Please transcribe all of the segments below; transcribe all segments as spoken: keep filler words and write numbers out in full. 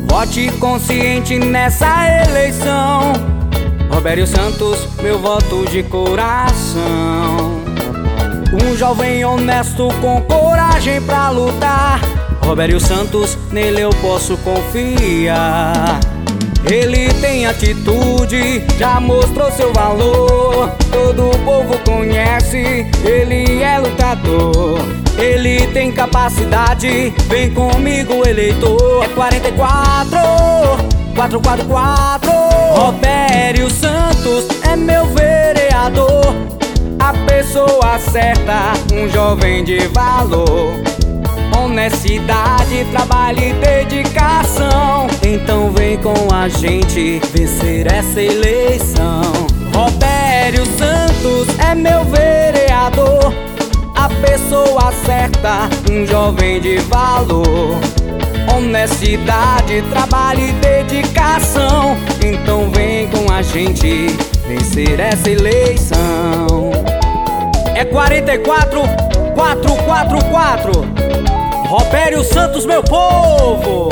Vote consciente nessa eleição. Robério Santos, meu voto de coração. Um jovem honesto com coragem pra lutar. Robério Santos, nele eu posso confiar. Ele tem atitude, já mostrou seu valor. Todo o povo conhece, ele é lutador. Ele tem capacidade, vem comigo, eleitor. É quarenta e quatro, quatro quatro quatro. Robério Santos é meu vereador. A pessoa certa, um jovem de valor. Honestidade, trabalho e dedicação. Então vem com a gente vencer essa eleição. Robério Santos é meu vereador. A pessoa certa, um jovem de valor. Honestidade, trabalho e dedicação. Então vem com a gente vencer essa eleição. É quarenta e quatro, quatro quatro quatro. Robério Santos, meu povo.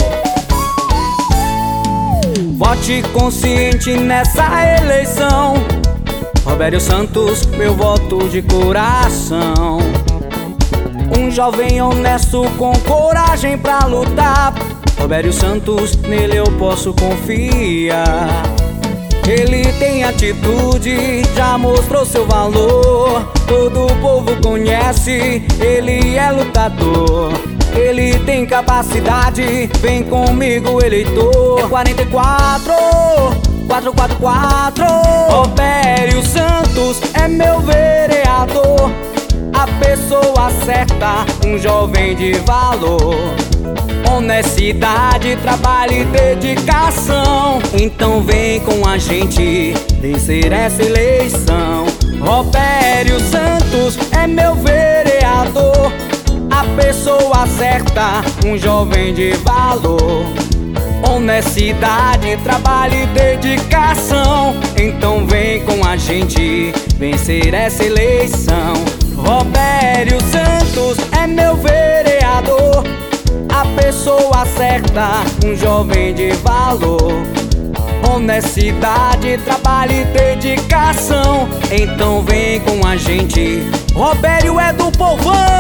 Vote consciente nessa eleição. Robério Santos, meu voto de coração. Um jovem honesto com coragem pra lutar. Robério Santos, nele eu posso confiar. Ele tem atitude, já mostrou seu valor. Todo o povo conhece, ele é lutador. Ele tem capacidade, vem comigo, eleitor. É quarenta e quatro, quatro quatro quatro. Robério Santos é meu vereador. A pessoa certa, um jovem de valor. Honestidade, trabalho e dedicação. Então vem com a gente vencer essa eleição. Robério Santos é meu vereador. A pessoa certa, um jovem de valor. Honestidade, trabalho e dedicação. Então vem com a gente vencer essa eleição. Robério Santos é meu vereador. A pessoa certa, um jovem de valor. Honestidade, trabalho e dedicação. Então vem com a gente. Robério é do povão.